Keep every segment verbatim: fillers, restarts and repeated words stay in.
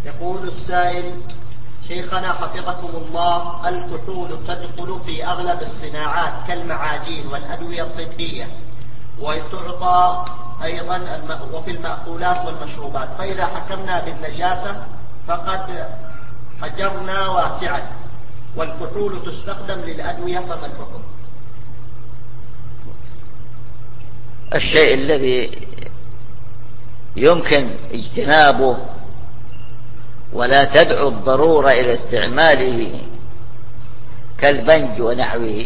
يقول السائل: شيخنا حفظكم الله، الكحول تدخل في أغلب الصناعات كالمعاجين والأدوية الطبية، وتعطى أيضا وفي المأكولات والمشروبات، فإذا حكمنا بالنجاسة فقد حجرنا واسعا، والكحول تستخدم للأدوية، فما الحكم؟ الشيء الذي يمكن اجتنابه ولا تدعو الضرورة إلى استعماله كالبنج ونحوه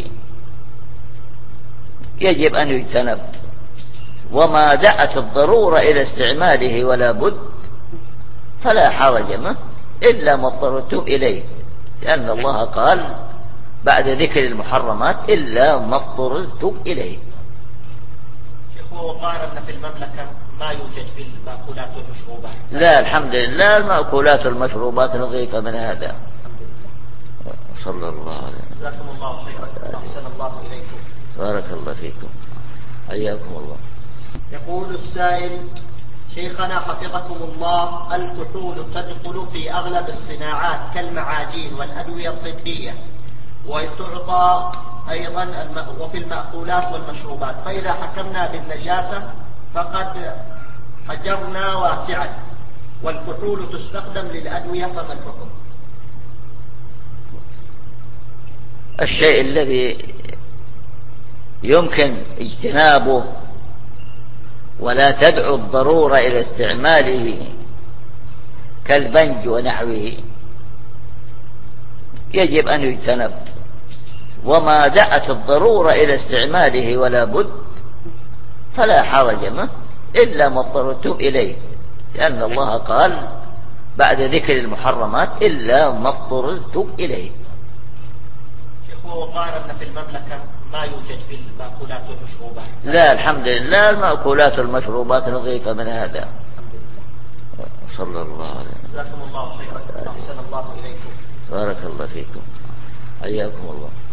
يجب أن يجتنب، وما دعت الضرورة إلى استعماله ولا بد فلا حرج منه إلا ما اضطررتم إليه، لأن الله قال بعد ذكر المحرمات إلا ما اضطررتم إليه. شيخ، وقارن في المملكة ما يوجد في المأكولات والمشروبات؟ لا الحمد لله، المأكولات والمشروبات نظيفة من هذا. صلى الله عليه وسلم. جزاكم الله خيرا، أحسن الله إليكم. بارك الله فيكم، حياكم الله. يقول السائل: شيخنا حفظكم الله، الكحول تدخل في أغلب الصناعات كالمعاجين والأدوية الطبية، وتعطى أيضا وفي المأكولات والمشروبات، فإذا حكمنا بالنجاسة فقد حجرنا واسعا، والكحول تستخدم للأدوية، فما الحكم؟ الشيء الذي يمكن اجتنابه ولا تدعو الضرورة إلى استعماله كالبنج ونحوه يجب أن يجتنب، وما دعت الضرورة إلى استعماله ولا بد فلا حرج منه إلا ما اضطررتم إليه، لأن الله قال بعد ذكر المحرمات إلا ما اضطررتم إليه. شيخ، وقارن في المملكة ما يوجد في المأكولات والمشروبات؟ لا الحمد لله، المأكولات والمشروبات نظيفة من هذا. صلى الله عليه وسلم. جزاكم الله خيرا، أحسن الله إليكم. بارك الله فيكم، حياكم الله.